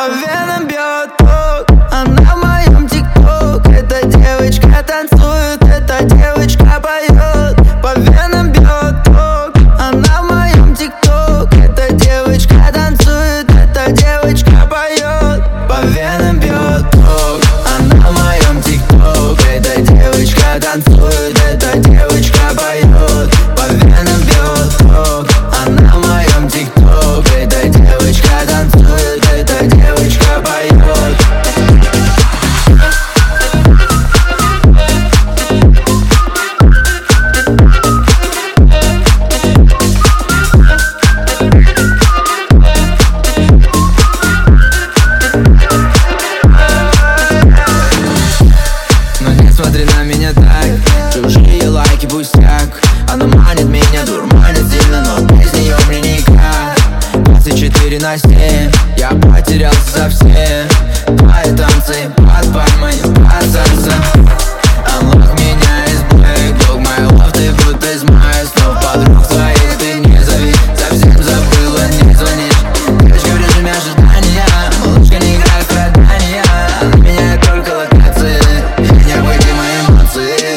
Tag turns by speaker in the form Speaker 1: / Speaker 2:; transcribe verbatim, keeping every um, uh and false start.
Speaker 1: По венам бьет ток, она в моем тик-ток. Эта девочка танцует, эта девочка поет. По венам бьет ток, она в моем тик-ток. Эта девочка танцует, эта девочка поет. По венам бьет ток, она в моем тик-ток. Эта девочка танцует, эта девочка поет. По венам бьет ток, она в моем тик-ток. Эта девочка танцует, эта девочка поет. Но не смотри на меня так, чужие лайки пустяк. Она манит меня, дурманит сильно, но без нее мне никак. двадцать четыре на семь, я потерялся совсем. Твои танцы под пальмой, под солнцем.